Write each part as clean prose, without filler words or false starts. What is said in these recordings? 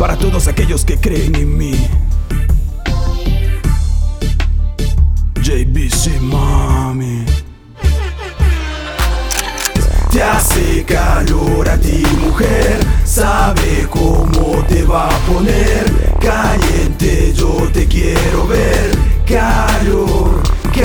para todos aquellos que creen en mí. JBC, mami. Te hace calor a ti, mujer, sabe cómo te va a poner caliente, yo te quiero ver. Calor,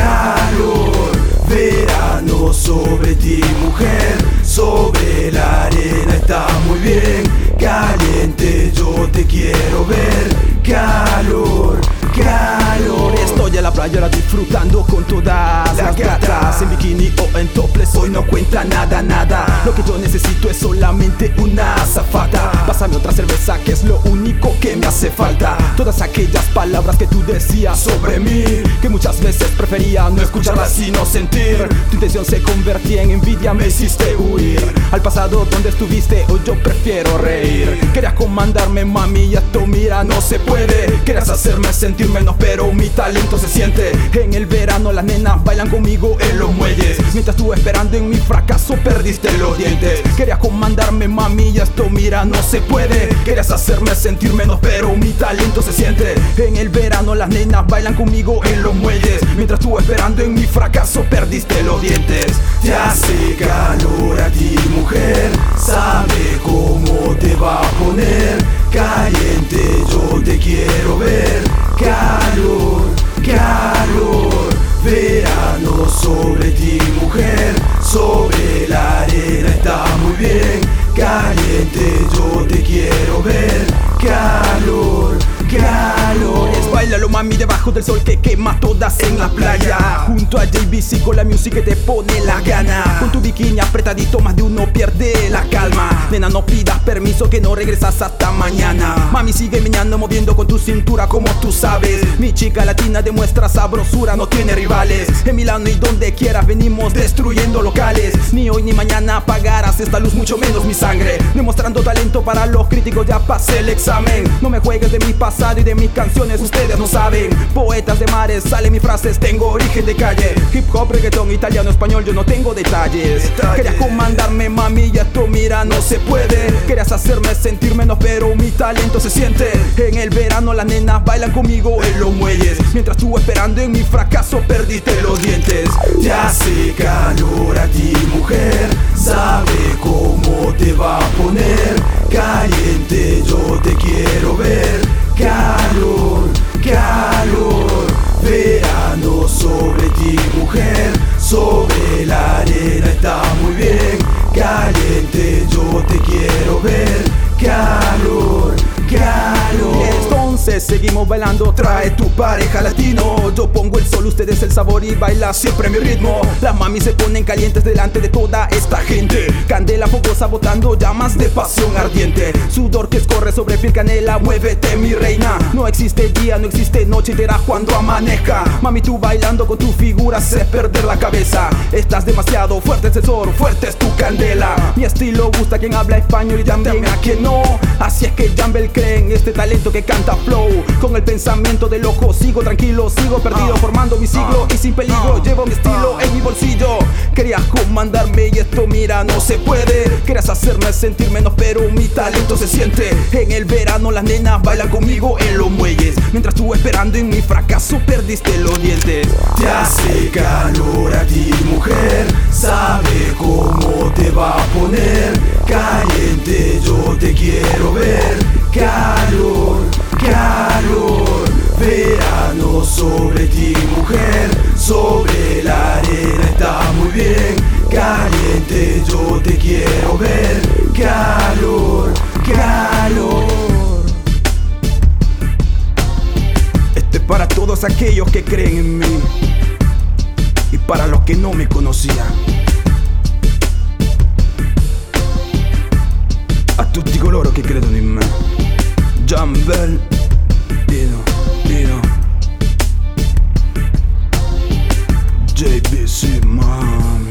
calor, verano sobre ti, mujer, sobre la arena está muy bien. Caliente, yo te quiero ver. Calor, calor. Estoy en la playa ahora disfrutando con todas las gatas, en bikini o en topless, hoy no cuenta nada, nada. Lo que yo necesito es solamente una azafata. Pásame otra cerveza que es lo único que me hace falta. Todas aquellas palabras que tú decías sobre mí, que muchas veces prefería no escucharlas sino sentir. Tu intención se convertía en envidia, me hiciste huir al pasado donde estuviste, hoy yo prefiero reír. Querías comandarme, mami, y esto mira no se puede. Querías hacerme sentir menos, pero mi talento se siente. En el verano las nenas bailan conmigo en los muelles, mientras tú esperando en mi fracaso perdiste los dientes. Querías comandarme, mami, y esto mira no se puede. Querías hacerme sentir menos, pero mi talento se siente. En el verano las nenas bailan conmigo en los muelles, mientras tú esperando en mi fracaso perdiste los dientes. Te hace calor a ti, mujer, sabe cómo te va a poner caliente, yo te quiero ver. Calor, calor, verano sobre ti, mujer, sobre la arena está muy bien. Caliente, yo te quiero ver. Calor, calor. Báilalo, mami, debajo del sol que quema todas en la playa, junto a JBC con la music que te pone la gana. Con tu bikini apretadito más de uno pierde la calma. Nena, no pidas permiso que no regresas hasta mañana. Mami, sigue meneando, moviendo con tu cintura como tú sabes. Mi chica latina demuestra sabrosura, no tiene rivales. En Milano y donde quieras venimos destruyendo locales. Ni hoy ni mañana apagarás esta luz, mucho menos mi sangre. Demostrando talento para los críticos, ya pasé el examen. No me juegues de mi pasado y de mis canciones, ustedes no saben. Poetas de mares, salen mis frases, tengo origen de calle. Hip hop, reggaetón, italiano, español, yo no tengo detalles. Querías comandarme, mami, y esto mira no se puede. Querías hacerme sentir menos, pero mi talento se siente. En el verano las nenas bailan conmigo en los muelles, mientras tú esperando en mi fracaso perdiste los dientes. Te hace calor a ti, mujer, sabe cómo te va a poner caliente, yo te quiero ver. Calor, calor, verano sobre ti, mujer, sobre la arena está muy bien. Caliente, yo te quiero ver. Calor, calor. Entonces seguimos bailando, trae tu pareja latino. Yo pongo el sol, ustedes el sabor y baila siempre mi ritmo. Las mamis se ponen calientes delante de toda esta gente. Candela fogosa botando llamas de pasión ardiente. Sudor que escorre sobre piel canela, muévete mi reina. No existe día, no existe noche, te verás cuando amanezca. Mami, tú bailando con tu figura haces perder la cabeza. Estás demasiado fuerte, sensor, fuerte es tu candela. Mi estilo gusta a quien habla español y también a quien no. Así es que Jambel cree en este talento que canta flow. Con el pensamiento de loco sigo tranquilo, sigo perdido, formando mi siglo y sin peligro llevo mi estilo en mi bolsillo. Querías comandarme y esto mira no se puede. Querías hacerme sentir menos, pero mi talento se siente. En el verano las nenas bailan conmigo en los muelles, mientras tú esperando en mi fracaso perdiste los dientes. Te hace calor a ti, mujer, sabe cómo te va a poner caliente, yo te quiero ver. Calor, calor, verano sobre ti, mujer, sobre la arena está muy bien. Caliente, yo te quiero ver. Calor, calor. Este es para todos aquellos que creen en mí y para los que no me conocían. A tutti coloro che credono in me. Jambel, Dino, JBC, mami.